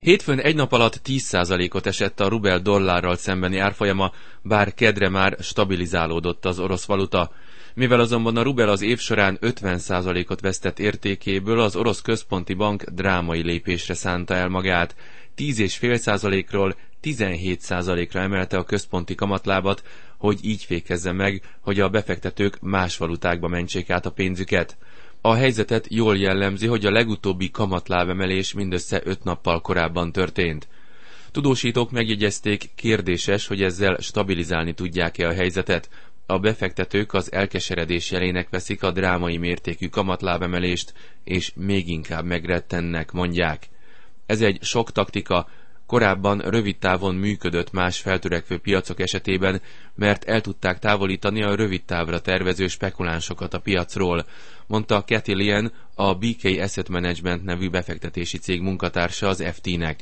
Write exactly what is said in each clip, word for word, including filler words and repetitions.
Hétfőn egy nap alatt tíz százalékot esett a rubel dollárral szembeni árfolyama, bár kedre már stabilizálódott az orosz valuta. Mivel azonban a rubel az év során ötven százalékot vesztett értékéből, az orosz központi bank drámai lépésre szánta el magát. tíz egész öt százalékról tizenhét százalékra emelte a központi kamatlábat, hogy így fékezze meg, hogy a befektetők más valutákba mentsék át a pénzüket. A helyzetet jól jellemzi, hogy a legutóbbi kamatlábemelés mindössze öt nappal korábban történt. Tudósítók megjegyezték, kérdéses, hogy ezzel stabilizálni tudják-e a helyzetet. A befektetők az elkeseredés jelének veszik a drámai mértékű kamatlábemelést, és még inkább megrettennek, mondják. Ez egy sok taktika, korábban rövid távon működött más feltörekvő piacok esetében, mert el tudták távolítani a rövid távra tervező spekulánsokat a piacról, mondta Cathy Lien, a bé ká Asset Management nevű befektetési cég munkatársa az ef té-nek.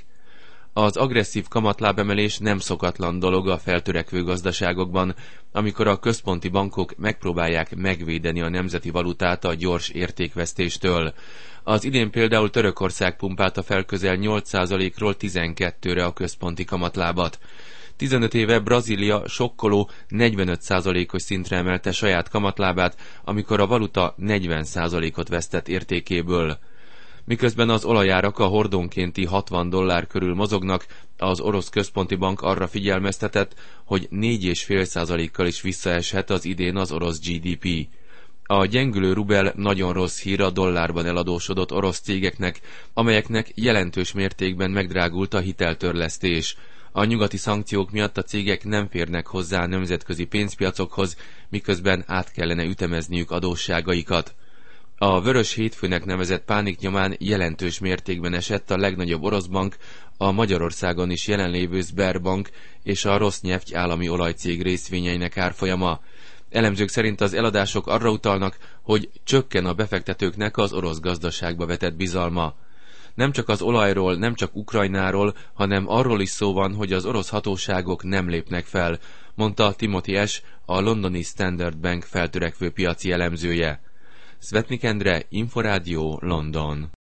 Az agresszív kamatlábemelés nem szokatlan dolog a feltörekvő gazdaságokban, amikor a központi bankok megpróbálják megvédeni a nemzeti valutát a gyors értékvesztéstől. Az idén például Törökország pumpálta fel közel nyolc százalékról tizenkettőre a központi kamatlábat. tizenöt éve Brazília sokkoló negyvenöt százalékos szintre emelte saját kamatlábát, amikor a valuta negyven százalékot vesztett értékéből. Miközben az olajárak a hordónkénti hatvan dollár körül mozognak, az orosz központi bank arra figyelmeztetett, hogy négy egész öt százalékkal is visszaeshet az idén az orosz gé dé pé. A gyengülő rubel nagyon rossz hír a dollárban eladósodott orosz cégeknek, amelyeknek jelentős mértékben megdrágult a hiteltörlesztés. A nyugati szankciók miatt a cégek nem férnek hozzá a nemzetközi pénzpiacokhoz, miközben át kellene ütemezniük adósságaikat. A vörös hétfőnek nevezett pánik nyomán jelentős mértékben esett a legnagyobb orosz bank, a Magyarországon is jelenlévő Sberbank és a Rosneft állami olajcég részvényeinek árfolyama. Elemzők szerint az eladások arra utalnak, hogy csökken a befektetőknek az orosz gazdaságba vetett bizalma. Nem csak az olajról, nem csak Ukrajnáról, hanem arról is szó van, hogy az orosz hatóságok nem lépnek fel, mondta Timothy Ash, a londoni Standard Bank feltörekvő piaci elemzője. Szvetnik Endre, Inforádió, London.